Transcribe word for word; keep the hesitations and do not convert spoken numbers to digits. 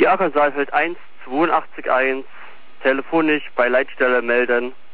Hier Acker Saalfeld eins, zweiundachtzig eins, telefonisch bei Leitstelle melden.